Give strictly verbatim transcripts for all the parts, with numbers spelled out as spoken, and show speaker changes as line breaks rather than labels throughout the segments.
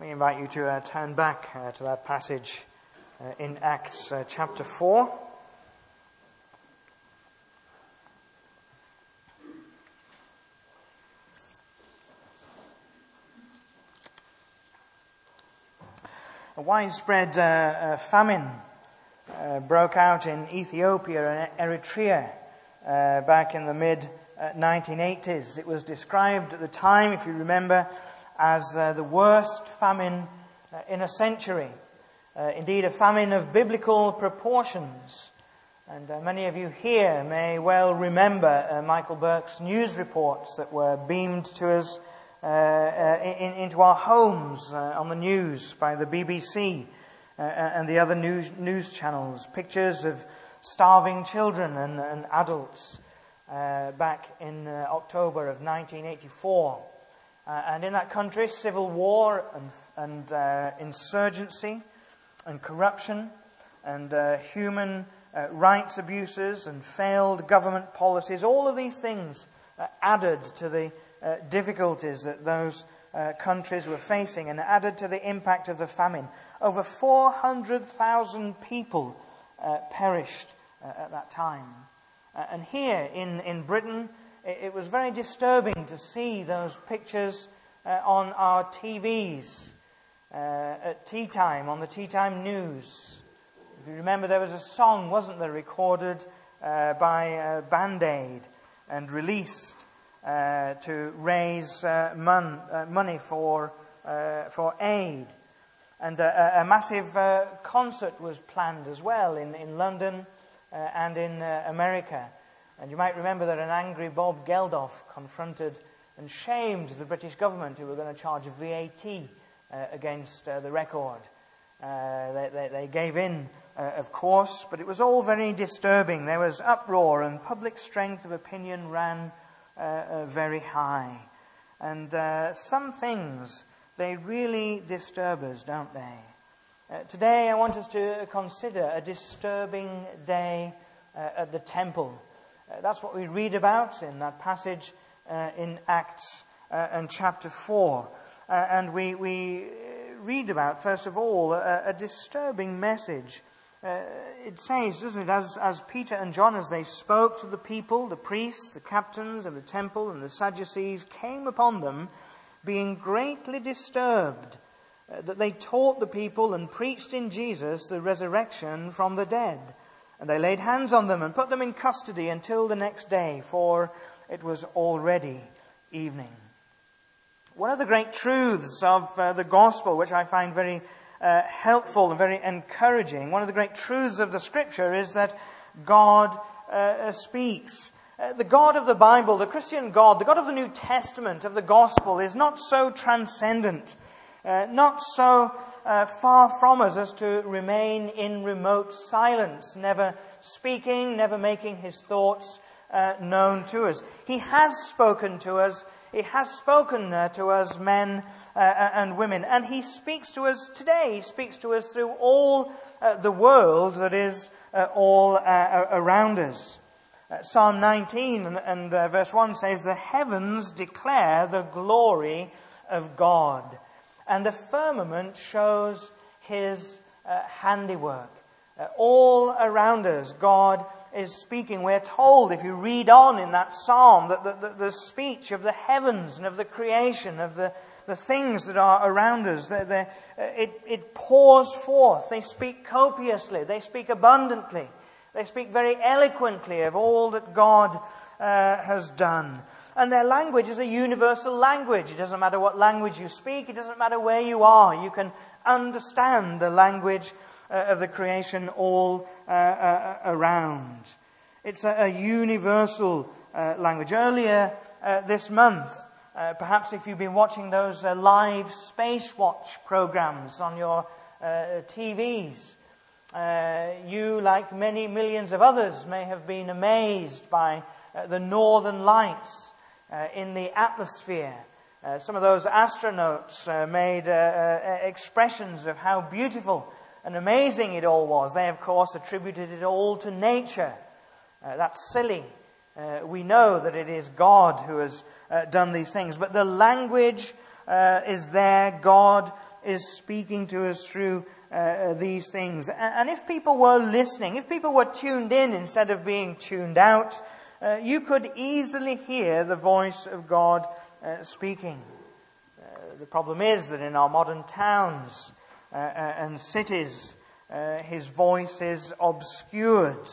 Let me invite you to uh, turn back uh, to that passage uh, in Acts uh, chapter four. A widespread uh, uh, famine uh, broke out in Ethiopia and Eritrea uh, back in the mid nineteen eighties. It was described at the time, if you remember, as uh, the worst famine uh, in a century. Uh, indeed, a famine of biblical proportions. And uh, many of you here may well remember uh, Michael Burke's news reports that were beamed to us uh, uh, in, into our homes uh, on the news by the B B C uh, and the other news, news channels. Pictures of starving children and, and adults uh, back in uh, October of nineteen eighty-four. Uh, and in that country, civil war and, and uh, insurgency and corruption and uh, human uh, rights abuses and failed government policies, all of these things uh, added to the uh, difficulties that those uh, countries were facing and added to the impact of the famine. Over four hundred thousand people uh, perished uh, at that time. Uh, and here in, in Britain, it was very disturbing to see those pictures uh, on our T Vs uh, at tea time, on the tea time news. If you remember, there was a song, wasn't there, recorded uh, by uh, Band Aid and released uh, to raise uh, mon- uh, money for uh, for aid. And uh, a massive uh, concert was planned as well in, in London uh, and in uh, America. And you might remember that an angry Bob Geldof confronted and shamed the British government, who were going to charge V A T uh, against uh, the record. Uh, they, they, they gave in, uh, of course, but it was all very disturbing. There was uproar, and public strength of opinion ran uh, uh, very high. And uh, some things, they really disturb us, don't they? Uh, today I want us to consider a disturbing day uh, at the temple. Uh, that's what we read about in that passage uh, in Acts uh, and chapter four. Uh, and we, we read about, first of all, a, a disturbing message. Uh, it says, doesn't it, as, as Peter and John, as they spoke to the people, the priests, the captains of the temple and the Sadducees came upon them, being greatly disturbed, uh, that they taught the people and preached in Jesus the resurrection from the dead. And they laid hands on them and put them in custody until the next day, for it was already evening. One of the great truths of uh, the gospel, which I find very uh, helpful and very encouraging, one of the great truths of the scripture is that God uh, speaks. Uh, the God of the Bible, the Christian God, the God of the New Testament, of the gospel, is not so transcendent, uh, not so Uh, far from us as to remain in remote silence, never speaking, never making his thoughts uh, known to us. He has spoken to us. He has spoken uh, to us, men uh, and women. And he speaks to us today. He speaks to us through all uh, the world that is uh, all uh, around us. Uh, Psalm nineteen and, and uh, verse one says, "The heavens declare the glory of God, and the firmament shows his uh, handiwork." Uh, all around us, God is speaking. We're told, if you read on in that psalm, that the, the, the speech of the heavens and of the creation, of the, the things that are around us, they're, they're, it, it pours forth. They speak copiously. They speak abundantly. They speak very eloquently of all that God uh, has done. And their language is a universal language. It doesn't matter what language you speak. It doesn't matter where you are. You can understand the language uh, of the creation all uh, uh, around. It's a, a universal uh, language. Earlier uh, this month, uh, perhaps if you've been watching those uh, live Space Watch programs on your uh, T Vs, uh, you, like many millions of others, may have been amazed by uh, the northern lights Uh, in the atmosphere. Uh, some of those astronauts uh, made uh, uh, expressions of how beautiful and amazing it all was. They, of course, attributed it all to nature. Uh, that's silly. Uh, we know that it is God who has uh, done these things. But the language uh, is there. God is speaking to us through uh, these things. And if people were listening, if people were tuned in instead of being tuned out, uh, you could easily hear the voice of God uh, speaking. Uh, the problem is that in our modern towns uh, and cities, uh, his voice is obscured.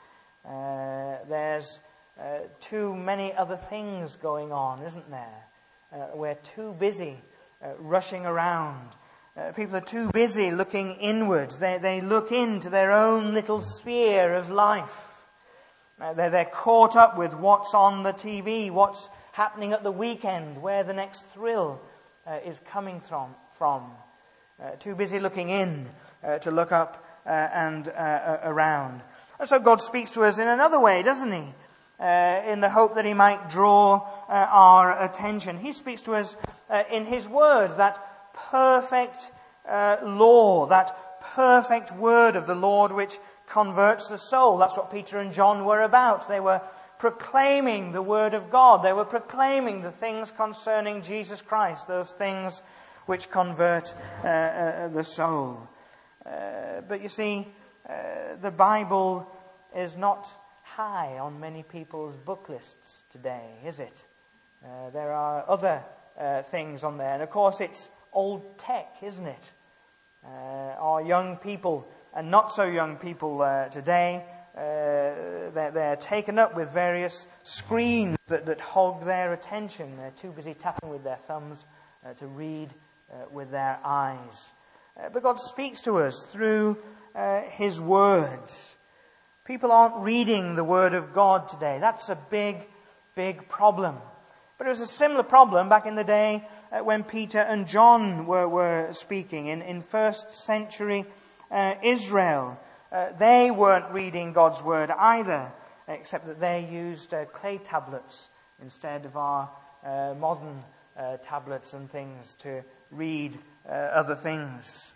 Uh, there's uh, too many other things going on, isn't there? Uh, we're too busy uh, rushing around. Uh, people are too busy looking inwards. They, they look into their own little sphere of life. Uh, they're, they're caught up with what's on the T V, what's happening at the weekend, where the next thrill uh, is coming from. from. Uh, too busy looking in uh, to look up uh, and uh, around. And so God speaks to us in another way, doesn't he? Uh, in the hope that he might draw uh, our attention. He speaks to us uh, in his word, that perfect uh, law, that perfect word of the Lord which converts the soul. That's what Peter and John were about. They were proclaiming the word of God. They were proclaiming the things concerning Jesus Christ, those things which convert uh, uh, the soul. Uh, but you see, uh, the Bible is not high on many people's book lists today, is it? Uh, there are other uh, things on there. And of course it's old tech, isn't it? Uh, our young people and not so young people uh, today, uh, they're, they're taken up with various screens that, that hog their attention. They're too busy tapping with their thumbs uh, to read uh, with their eyes. Uh, but God speaks to us through uh, his word. People aren't reading the Word of God today. That's a big, big problem. But it was a similar problem back in the day uh, when Peter and John were, were speaking in, in first century uh, Israel. Uh, they weren't reading God's Word either, except that they used uh, clay tablets instead of our uh, modern uh, tablets and things to read uh, other things.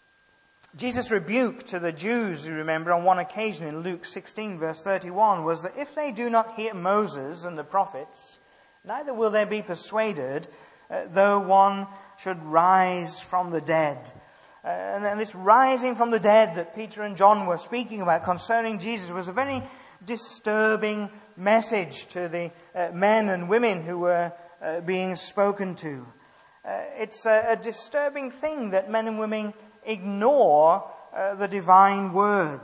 Jesus' rebuke to the Jews, you remember, on one occasion in Luke sixteen, verse thirty-one, was that if they do not hear Moses and the prophets, neither will they be persuaded, uh, though one should rise from the dead. Uh, and, and this rising from the dead that Peter and John were speaking about concerning Jesus was a very disturbing message to the uh, men and women who were uh, being spoken to. Uh, it's a, a disturbing thing that men and women ignore uh, the divine word.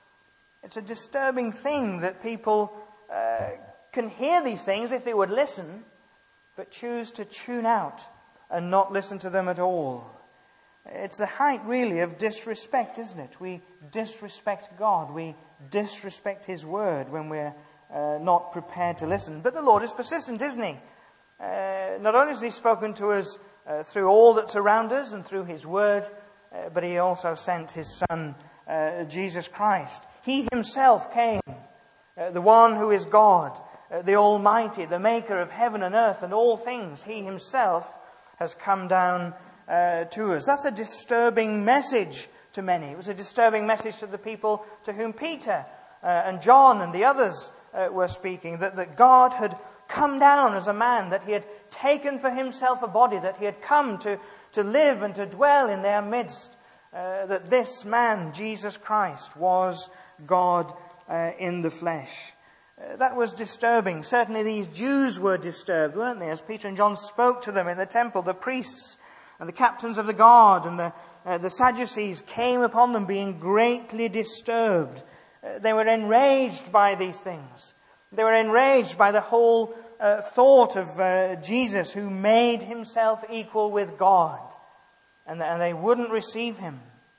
It's a disturbing thing that people uh, can hear these things if they would listen, but choose to tune out and not listen to them at all. It's the height, really, of disrespect, isn't it? We disrespect God. We disrespect his word when we're uh, not prepared to listen. But the Lord is persistent, isn't he? Uh, not only has he spoken to us uh, through all that's around us and through his word, Uh, but he also sent his Son, uh, Jesus Christ. He himself came, uh, the one who is God, uh, the Almighty, the maker of heaven and earth and all things. He himself has come down uh, to us. That's a disturbing message to many. It was a disturbing message to the people to whom Peter uh, and John and the others uh, were speaking, that, that God had come down as a man, that he had taken for himself a body, that he had come to to live and to dwell in their midst, uh, that this man, Jesus Christ, was God uh, in the flesh. Uh, that was disturbing. Certainly these Jews were disturbed, weren't they? As Peter and John spoke to them in the temple, the priests and the captains of the guard and the, uh, the Sadducees came upon them being greatly disturbed. Uh, they were enraged by these things. They were enraged by the whole Uh, thought of uh, Jesus, who made himself equal with God, and, and they wouldn't receive him.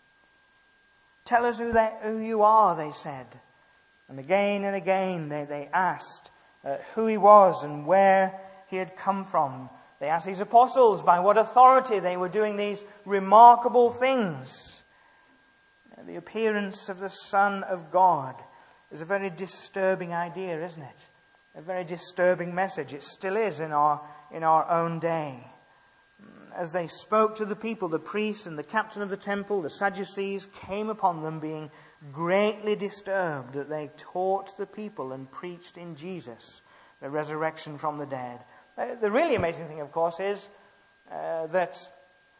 Tell us who, they, who you are, they said. And again and again they, they asked uh, who he was and where he had come from. They asked these apostles by what authority they were doing these remarkable things. Uh, the appearance of the Son of God is a very disturbing idea, isn't it? A very disturbing message. It still is in our in our own day. As they spoke to the people, the priests and the captain of the temple, the Sadducees, came upon them being greatly disturbed that they taught the people and preached in Jesus the resurrection from the dead. Uh, the really amazing thing, of course, is uh, that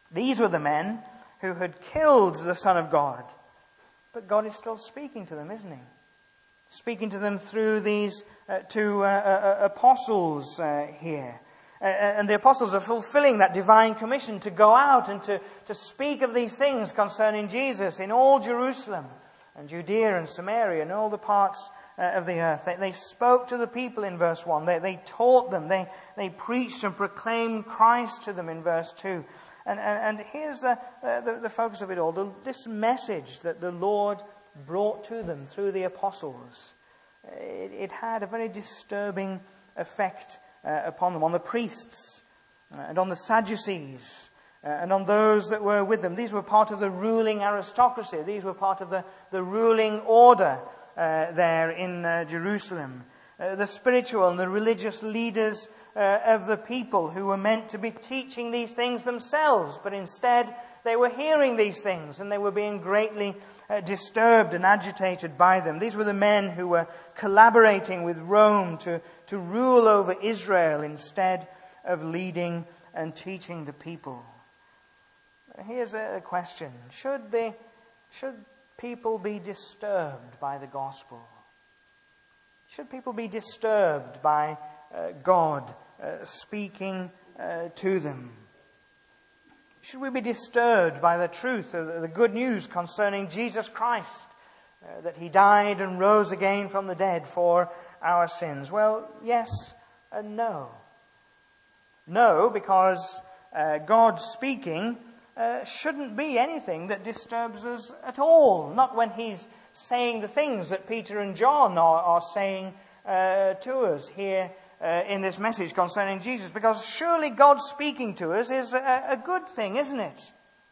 These were the men who had killed the Son of God. But God is still speaking to them, isn't he? Speaking to them through these uh, two uh, uh, apostles uh, here. Uh, and the apostles are fulfilling that divine commission to go out and to, to speak of these things concerning Jesus in all Jerusalem and Judea and Samaria and all the parts uh, of the earth. They, they spoke to the people in verse one. They, they taught them. They, they preached and proclaimed Christ to them in verse two. And, and, and here's the, uh, the, the focus of it all. The, this message that the Lord brought to them through the apostles, it, it had a very disturbing effect uh, upon them, on the priests uh, and on the Sadducees uh, and on those that were with them. These were part of the ruling aristocracy. These were part of the, the ruling order uh, there in uh, Jerusalem. Uh, the spiritual and the religious leaders Uh, of the people who were meant to be teaching these things themselves, but instead they were hearing these things and they were being greatly uh, disturbed and agitated by them. These were the men who were collaborating with Rome to, to rule over Israel instead of leading and teaching the people. Here's a question. Should the, should people be disturbed by the gospel? Should people be disturbed by uh, God Uh, speaking uh, to them? Should we be disturbed by the truth of the good news concerning Jesus Christ, uh, that he died and rose again from the dead for our sins? Well, yes and no. No, because uh, God speaking uh, shouldn't be anything that disturbs us at all. Not when he's saying the things that Peter and John are, are saying uh, to us here Uh, in this message concerning Jesus, because surely God speaking to us is a, a good thing, isn't it?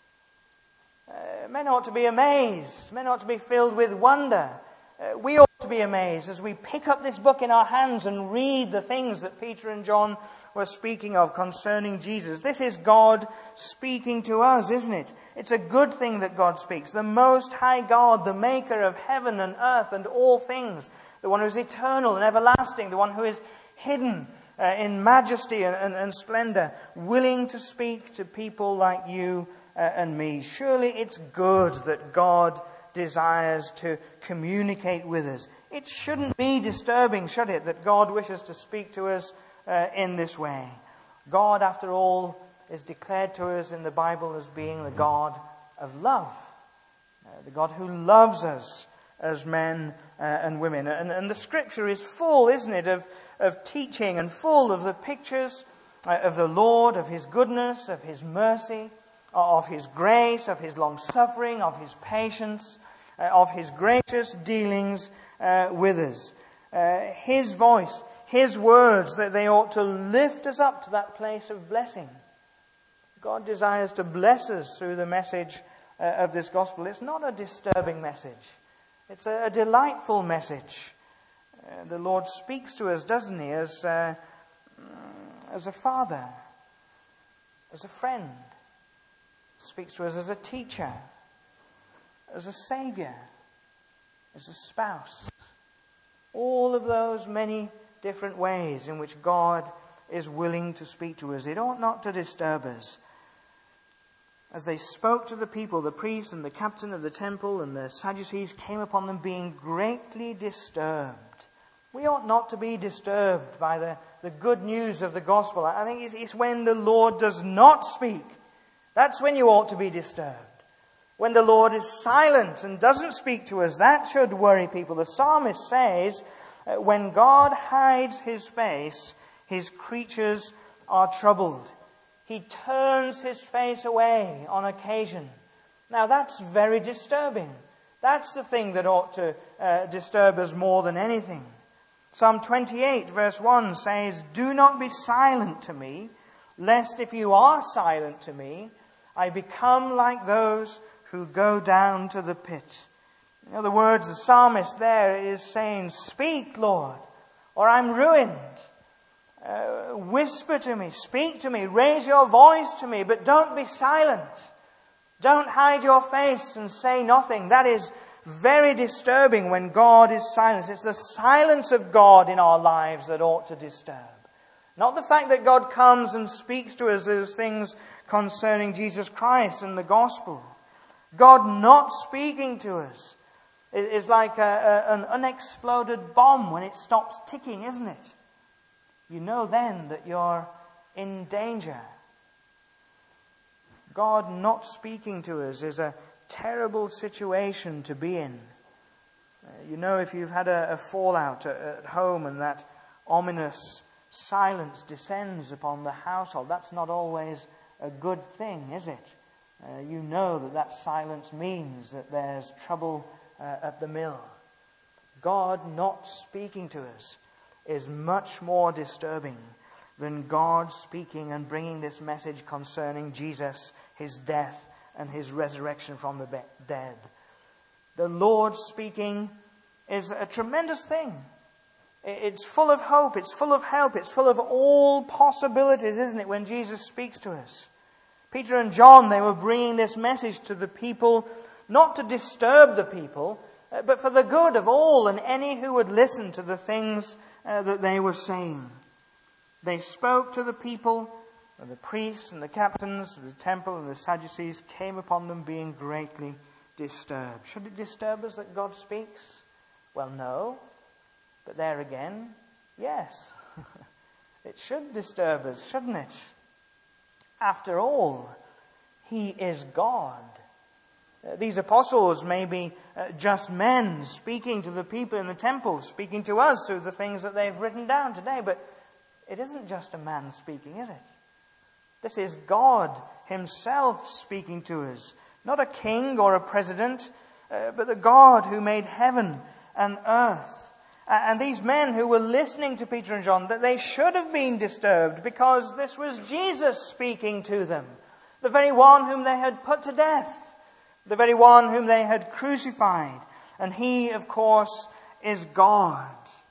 Uh, men ought to be amazed. Men ought to be filled with wonder. Uh, we ought to be amazed as we pick up this book in our hands and read the things that Peter and John were speaking of concerning Jesus. This is God speaking to us, isn't it? It's a good thing that God speaks. The Most High God, the maker of heaven and earth and all things, the one who is eternal and everlasting, the one who is hidden uh, in majesty and, and, and splendor, willing to speak to people like you uh, and me. Surely it's good that God desires to communicate with us. It shouldn't be disturbing, should it, that God wishes to speak to us uh, in this way. God, after all, is declared to us in the Bible as being the God of love, uh, the God who loves us as men uh, and women. And, and the Scripture is full, isn't it, of of teaching and full of the pictures uh, of the Lord, of his goodness, of his mercy, of his grace, of his long-suffering, of his patience, uh, of his gracious dealings uh, with us. Uh, his voice, his words, that they ought to lift us up to that place of blessing. God desires to bless us through the message uh, of this gospel. It's not a disturbing message. It's a, a delightful message. Uh, the Lord speaks to us, doesn't he, as, uh, as a father, as a friend. Speaks to us as a teacher, as a savior, as a spouse. All of those many different ways in which God is willing to speak to us. It ought not to disturb us. As they spoke to the people, the priest and the captain of the temple and the Sadducees came upon them being greatly disturbed. We ought not to be disturbed by the, the good news of the gospel. I think it's, it's when the Lord does not speak. That's when you ought to be disturbed. When the Lord is silent and doesn't speak to us, that should worry people. The psalmist says, when God hides his face, his creatures are troubled. He turns his face away on occasion. Now that's very disturbing. That's the thing that ought to uh, disturb us more than anything. Psalm twenty-eight verse one says, "Do not be silent to me, lest if you are silent to me, I become like those who go down to the pit." In other words, the psalmist there is saying, "Speak, Lord, or I'm ruined. Uh, whisper to me, speak to me, raise your voice to me, but don't be silent. Don't hide your face and say nothing." That is very disturbing when God is silent. It's the silence of God in our lives that ought to disturb. Not the fact that God comes and speaks to us as things concerning Jesus Christ and the gospel. God not speaking to us is like a, a, an unexploded bomb when it stops ticking, isn't it? You know then that you're in danger. God not speaking to us is a terrible situation to be in. Uh, you know, if you've had a, a fallout at, at home and that ominous silence descends upon the household, that's not always a good thing, is it? Uh, you know that that silence means that there's trouble uh, at the mill. God not speaking to us is much more disturbing than God speaking and bringing this message concerning Jesus, his death, and his resurrection from the dead. The Lord speaking is a tremendous thing. It's full of hope, it's full of help, it's full of all possibilities, isn't it, when Jesus speaks to us? Peter and John, they were bringing this message to the people, not to disturb the people, but for the good of all and any who would listen to the things uh, that they were saying. They spoke to the people, and the priests and the captains of the temple and the Sadducees came upon them being greatly disturbed. Should it disturb us that God speaks? Well, no. But there again, yes. It should disturb us, shouldn't it? After all, he is God. Uh, these apostles may be uh, just men speaking to the people in the temple, speaking to us through the things that they've written down today, but it isn't just a man speaking, is it? This is God himself speaking to us. Not a king or a president, uh, but the God who made heaven and earth. Uh, and these men who were listening to Peter and John, that they should have been disturbed because this was Jesus speaking to them. The very one whom they had put to death. The very one whom they had crucified. And he, of course, is God.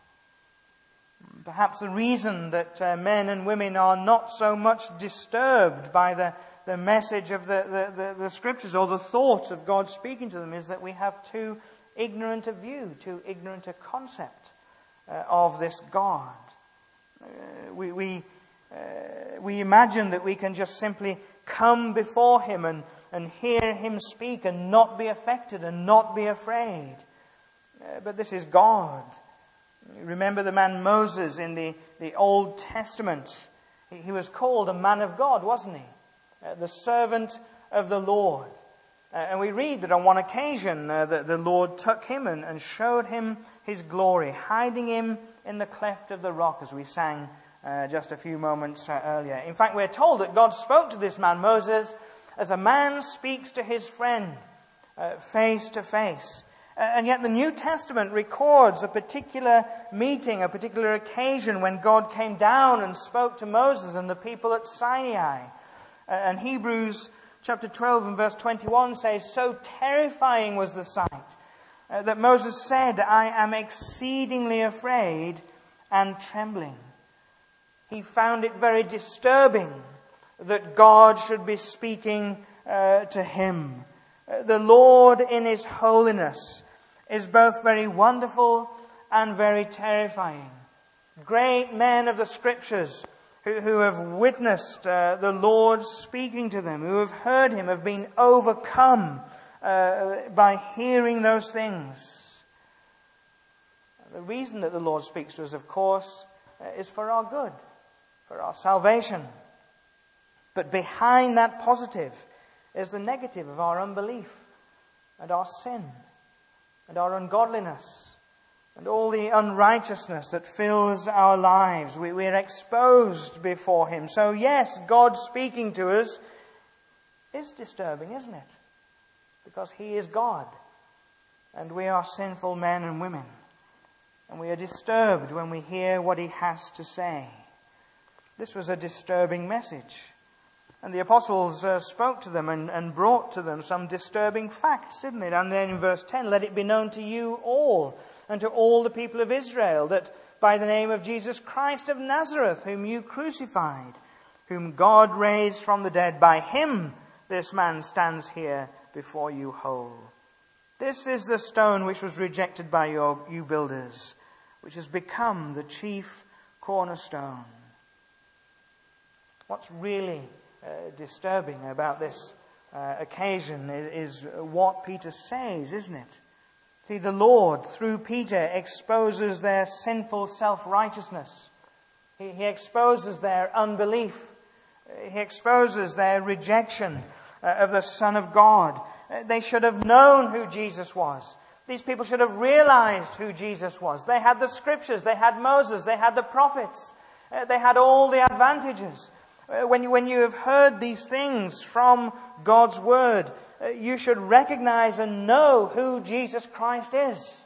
Perhaps the reason that uh, men and women are not so much disturbed by the, the message of the, the, the, the Scriptures or the thought of God speaking to them is that we have too ignorant a view, too ignorant a concept uh, of this God. Uh, we we, uh, we imagine that we can just simply come before him and, and hear him speak and not be affected and not be afraid. Uh, but this is God. Remember the man Moses in the, the Old Testament. He, he was called a man of God, wasn't he? Uh, the servant of the Lord. Uh, and we read that on one occasion uh, that the Lord took him and, and showed him his glory, hiding him in the cleft of the rock, as we sang uh, just a few moments uh, earlier. In fact, we're told that God spoke to this man Moses as a man speaks to his friend, uh, face to face. And yet the New Testament records a particular meeting, a particular occasion when God came down and spoke to Moses and the people at Sinai. And Hebrews chapter twelve and verse twenty-one says, "So terrifying was the sight uh, that Moses said, 'I am exceedingly afraid and trembling.'" He found it very disturbing that God should be speaking uh, to him. Uh, the Lord in his holiness is both very wonderful and very terrifying. Great men of the Scriptures who, who have witnessed uh, the Lord speaking to them, who have heard him, have been overcome uh, by hearing those things. The reason that the Lord speaks to us, of course, uh, is for our good, for our salvation. But behind that positive is the negative of our unbelief and our sin and our ungodliness and all the unrighteousness that fills our lives. We, we are exposed before him. So yes, God speaking to us is disturbing, isn't it? Because he is God and we are sinful men and women. And we are disturbed when we hear what he has to say. This was a disturbing message. And the apostles uh, spoke to them and, and brought to them some disturbing facts, didn't it? And then in verse ten, "Let it be known to you all and to all the people of Israel that by the name of Jesus Christ of Nazareth, whom you crucified, whom God raised from the dead, by him this man stands here before you whole. This is the stone which was rejected by your, you builders, which has become the chief cornerstone." What's really uh, disturbing about this uh, occasion is, is what Peter says, isn't it? See, the Lord, through Peter, exposes their sinful self-righteousness. He, he exposes their unbelief. He exposes their rejection uh, of the Son of God. Uh, they should have known who Jesus was. These people should have realized who Jesus was. They had the Scriptures. They had Moses. They had the prophets. Uh, they had all the advantages. Uh, when, you, when you have heard these things from God's Word, uh, you should recognize and know who Jesus Christ is.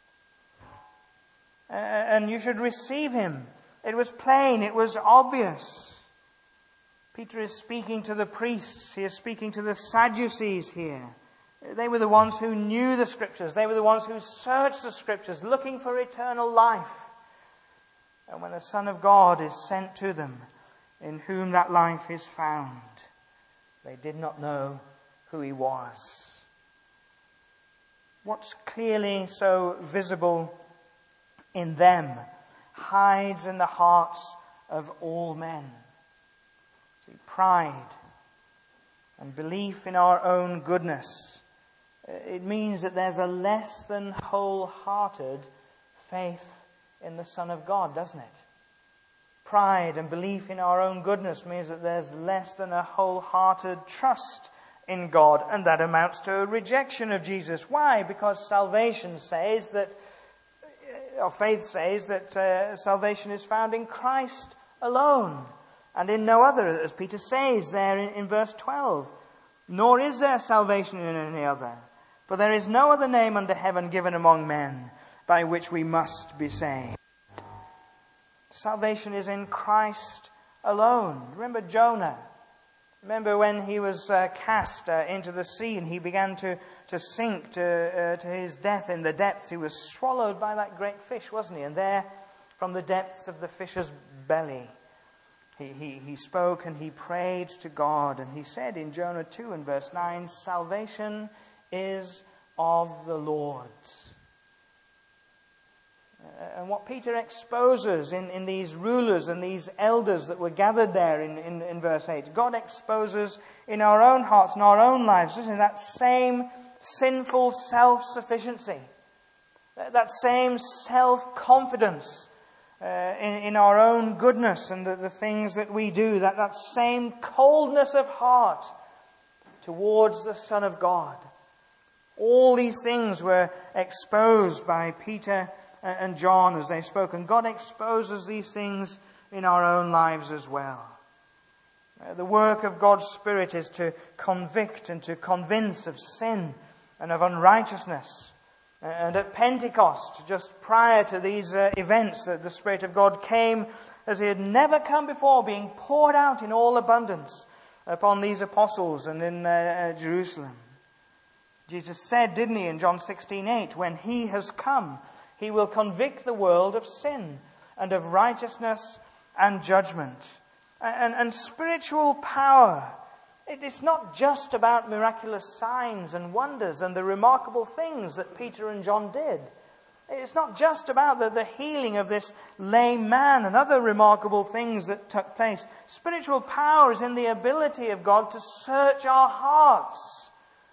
Uh, and you should receive Him. It was plain. It was obvious. Peter is speaking to the priests. He is speaking to the Sadducees here. They were the ones who knew the Scriptures. They were the ones who searched the Scriptures, looking for eternal life. And when the Son of God is sent to them, in whom that life is found, they did not know who He was. What's clearly so visible in them hides in the hearts of all men. See, pride and belief in our own goodness. It means that there's a less than wholehearted faith in the Son of God, doesn't it? Pride and belief in our own goodness means that there's less than a wholehearted trust in God, and that amounts to a rejection of Jesus. Why? Because salvation says that, or faith says that uh, salvation is found in Christ alone, and in no other, as Peter says there in, in verse twelve. Nor is there salvation in any other, for there is no other name under heaven given among men by which we must be saved. Salvation is in Christ alone. Remember Jonah. Remember when he was uh, cast uh, into the sea and he began to, to sink to, uh, to his death in the depths. He was swallowed by that great fish, wasn't he? And there, from the depths of the fish's belly, he, he, he spoke and he prayed to God. And he said in Jonah two and verse nine, salvation is of the Lord. And what Peter exposes in, in these rulers and these elders that were gathered there in, in, in verse eight, God exposes in our own hearts and our own lives, isn't it? That same sinful self-sufficiency, that same self-confidence uh, in, in our own goodness and the, the things that we do, that, that same coldness of heart towards the Son of God. All these things were exposed by Peter and John as they spoke. And God exposes these things in our own lives as well. Uh, the work of God's Spirit is to convict and to convince of sin and of unrighteousness. Uh, and at Pentecost, just prior to these uh, events, uh, the Spirit of God came as He had never come before, being poured out in all abundance upon these apostles and in uh, uh, Jerusalem. Jesus said, didn't He, in John sixteen eight, when He has come, He will convict the world of sin and of righteousness and judgment. And, and spiritual power, it is not just about miraculous signs and wonders and the remarkable things that Peter and John did. It's not just about the, the healing of this lame man and other remarkable things that took place. Spiritual power is in the ability of God to search our hearts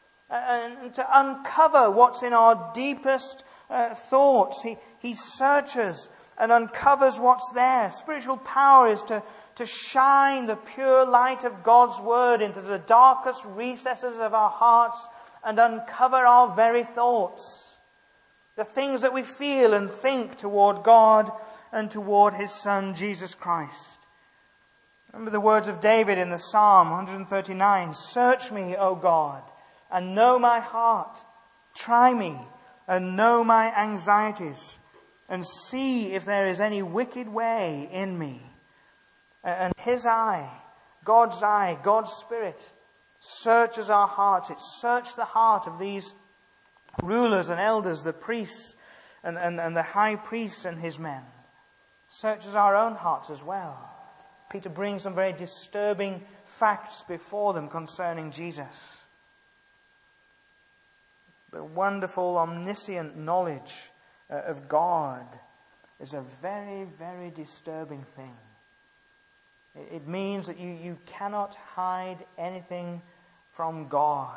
and to uncover what's in our deepest Uh, thoughts. He, he searches and uncovers what's there. Spiritual power is to, to shine the pure light of God's Word into the darkest recesses of our hearts and uncover our very thoughts. The things that we feel and think toward God and toward His Son, Jesus Christ. Remember the words of David in the Psalm one thirty-nine. Search me, O God, and know my heart. Try me and know my anxieties, and see if there is any wicked way in me. And His eye, God's eye, God's Spirit, searches our hearts. It searched the heart of these rulers and elders, the priests and, and, and the high priests and his men. Searches our own hearts as well. Peter brings some very disturbing facts before them concerning Jesus. The wonderful, omniscient knowledge uh, of God is a very, very disturbing thing. It means that you, you cannot hide anything from God.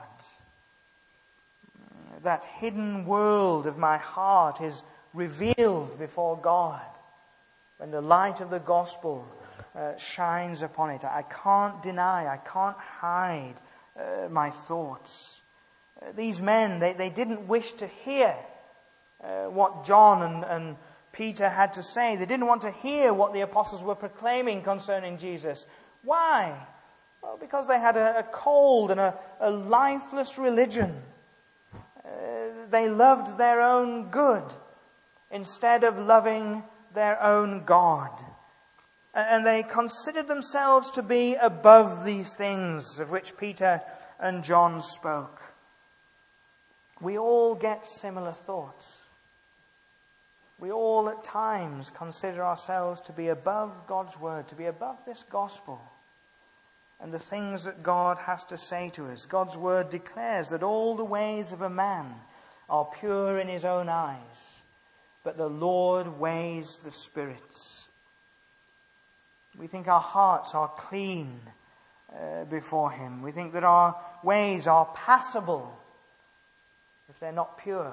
That hidden world of my heart is revealed before God when the light of the gospel uh, shines upon it. I can't deny, I can't hide uh, my thoughts. Uh, these men, they, they didn't wish to hear uh, what John and, and Peter had to say. They didn't want to hear what the apostles were proclaiming concerning Jesus. Why? Well, because they had a, a cold and a, a lifeless religion. Uh, they loved their own good instead of loving their own God. And they considered themselves to be above these things of which Peter and John spoke. We all get similar thoughts. We all at times consider ourselves to be above God's word, to be above this gospel and the things that God has to say to us. God's word declares that all the ways of a man are pure in his own eyes, but the Lord weighs the spirits. We think our hearts are clean uh, before him. We think that our ways are passable if they're not pure.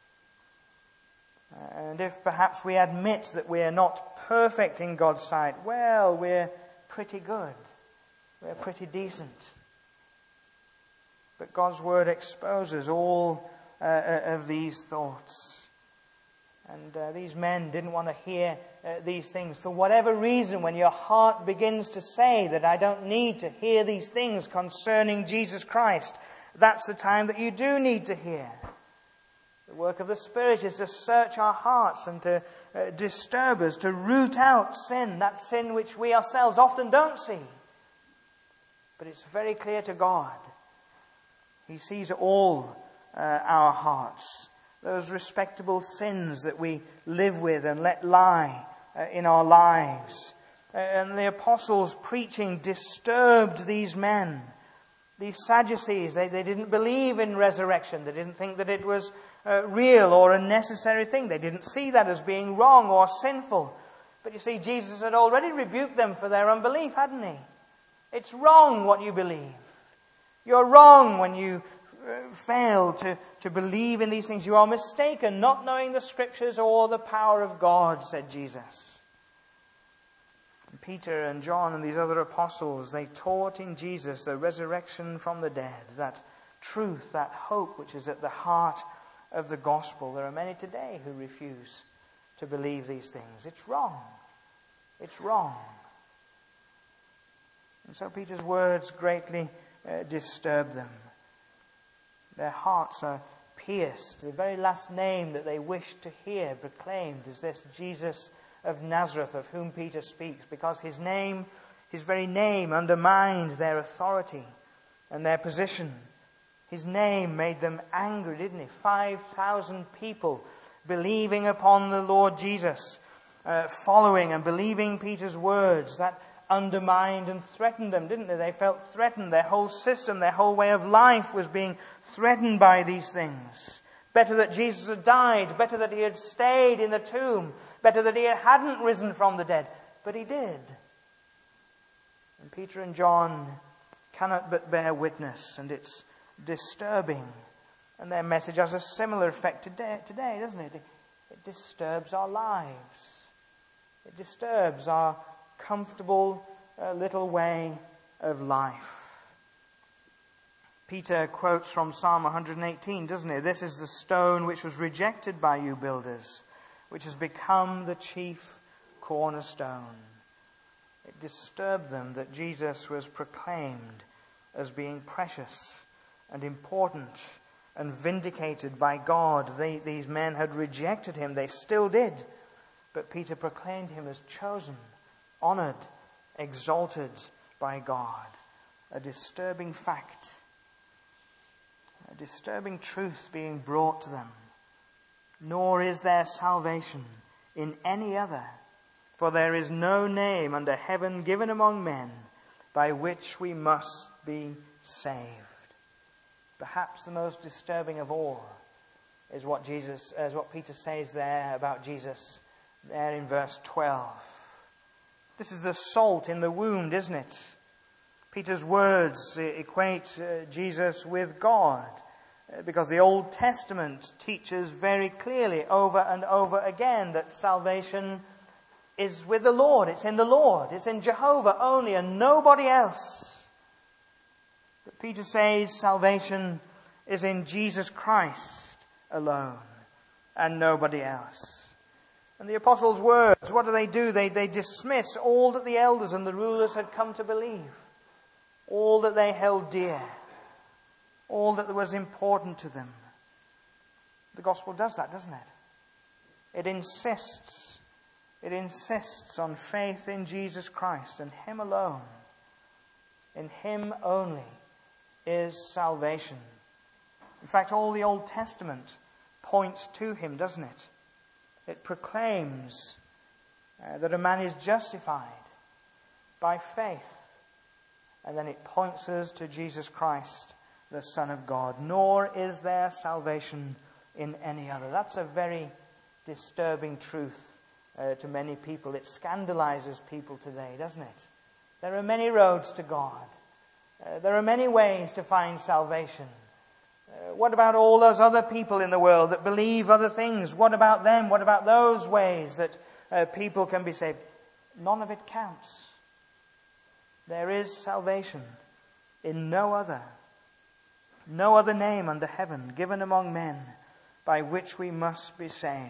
And if perhaps we admit that we are not perfect in God's sight, well, we're pretty good. We're pretty decent. But God's word exposes all uh, of these thoughts. And uh, these men didn't want to hear uh, these things. For whatever reason, when your heart begins to say that I don't need to hear these things concerning Jesus Christ, that's the time that you do need to hear. The work of the Spirit is to search our hearts and to uh, disturb us, to root out sin, that sin which we ourselves often don't see. But it's very clear to God. He sees all uh, our hearts, those respectable sins that we live with and let lie uh, in our lives. Uh, and the apostles' preaching disturbed these men. These Sadducees, they, they didn't believe in resurrection. They didn't think that it was uh, real or a necessary thing. They didn't see that as being wrong or sinful. But you see, Jesus had already rebuked them for their unbelief, hadn't he? It's wrong what you believe. You're wrong when you uh, fail to, to believe in these things. You are mistaken, not knowing the Scriptures or the power of God, said Jesus. And Peter and John and these other apostles, they taught in Jesus the resurrection from the dead, that truth, that hope which is at the heart of the gospel. There are many today who refuse to believe these things. It's wrong. It's wrong. And so Peter's words greatly uh, disturb them. Their hearts are pierced. The very last name that they wish to hear proclaimed is this Jesus of Nazareth, of whom Peter speaks, because his name, his very name, undermined their authority and their position. His name made them angry, didn't it? Five thousand people believing upon the Lord Jesus, uh, following and believing Peter's words. That undermined and threatened them, didn't they? They felt threatened. Their whole system, their whole way of life was being threatened by these things. Better that Jesus had died. Better that he had stayed in the tomb. Better that he hadn't risen from the dead. But he did. And Peter and John cannot but bear witness, and it's disturbing. And their message has a similar effect today, today doesn't it? It disturbs our lives. It disturbs our comfortable uh, little way of life. Peter quotes from Psalm one eighteen, doesn't he? This is the stone which was rejected by you builders, which has become the chief cornerstone. It disturbed them that Jesus was proclaimed as being precious and important and vindicated by God. They, these men had rejected him. They still did. But Peter proclaimed him as chosen, honored, exalted by God. A disturbing fact. A disturbing truth being brought to them. Nor is there salvation in any other, for there is no name under heaven given among men by which we must be saved. Perhaps the most disturbing of all is what Jesus, is what Peter says there about Jesus, there in verse twelve. This is the salt in the wound, isn't it? Peter's words equate uh, Jesus with God, uh, because the Old Testament teaches very clearly over and over again that salvation is with the Lord. It's in the Lord. It's in Jehovah only and nobody else. But Peter says salvation is in Jesus Christ alone and nobody else. And the apostles' words, what do they do? They, they dismiss all that the elders and the rulers had come to believe. All that they held dear. All that was important to them. The gospel does that, doesn't it? It insists. It insists on faith in Jesus Christ and Him alone. In Him only is salvation. In fact, all the Old Testament points to Him, doesn't it? It proclaims uh, that a man is justified by faith. And then it points us to Jesus Christ, the Son of God. Nor is there salvation in any other. That's a very disturbing truth uh, to many people. It scandalizes people today, doesn't it? There are many roads to God. Uh, there are many ways to find salvation. Uh, what about all those other people in the world that believe other things? What about them? What about those ways that uh, people can be saved? None of it counts. There is salvation in no other. No other name under heaven given among men by which we must be saved.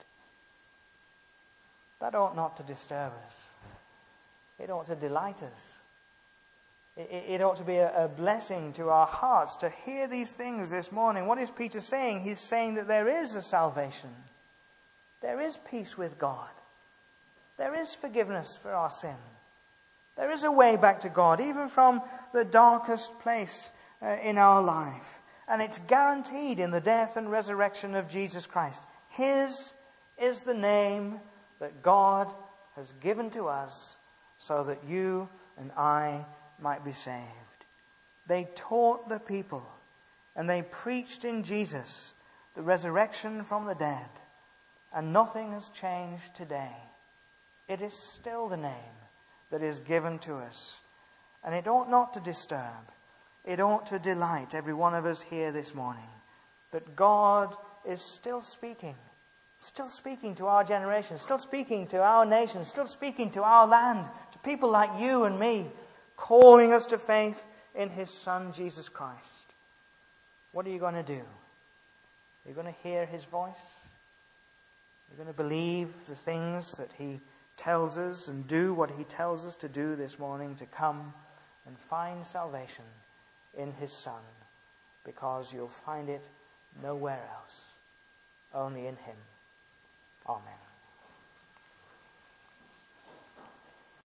That ought not to disturb us. It ought to delight us. It, it, it ought to be a, a blessing to our hearts to hear these things this morning. What is Peter saying? He's saying that there is a salvation. There is peace with God. There is forgiveness for our sin. There is a way back to God, even from the darkest place uh, in our life. And it's guaranteed in the death and resurrection of Jesus Christ. His is the name that God has given to us so that you and I might be saved. They taught the people and they preached in Jesus the resurrection from the dead. And nothing has changed today. It is still the name that is given to us. And it ought not to disturb. It ought to delight every one of us here this morning. That God is still speaking. Still speaking to our generation. Still speaking to our nation. Still speaking to our land. To people like you and me. Calling us to faith in His Son, Jesus Christ. What are you going to do? Are you going to hear His voice? Are you going to believe the things that He tells us and do what He tells us to do this morning, to come and find salvation in His Son, because you'll find it nowhere else, only in Him. Amen.